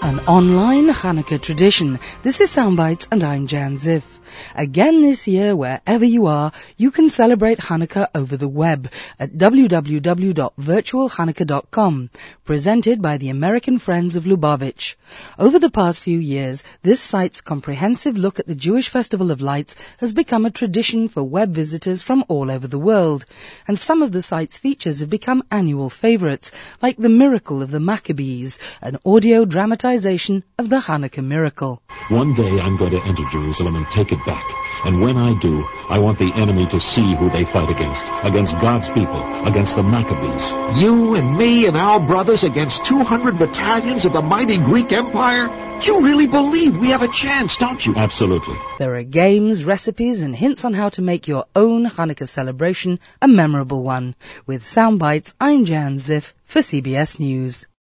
An online Hanukkah tradition. This is Soundbites and I'm Jan Ziff. Again this year, wherever you are, you can celebrate Hanukkah over the web at www.virtualhanukkah.com, presented by the American Friends of Lubavitch. Over the past few years, this site's comprehensive look at the Jewish Festival of Lights has become a tradition for web visitors from all over the world, and some of the site's features have become annual favorites, like the Miracle of the Maccabees, an audio dramatization of the Hanukkah miracle. One day I'm going to enter Jerusalem and take it back. And when I do, I want the enemy to see who they fight against God's people, against the Maccabees. You and me and our brothers against 200 battalions of the mighty Greek Empire? You really believe we have a chance, don't you? Absolutely. There are games, recipes, and hints on how to make your own Hanukkah celebration a memorable one. With Soundbites, I'm Jan Ziff for CBS News.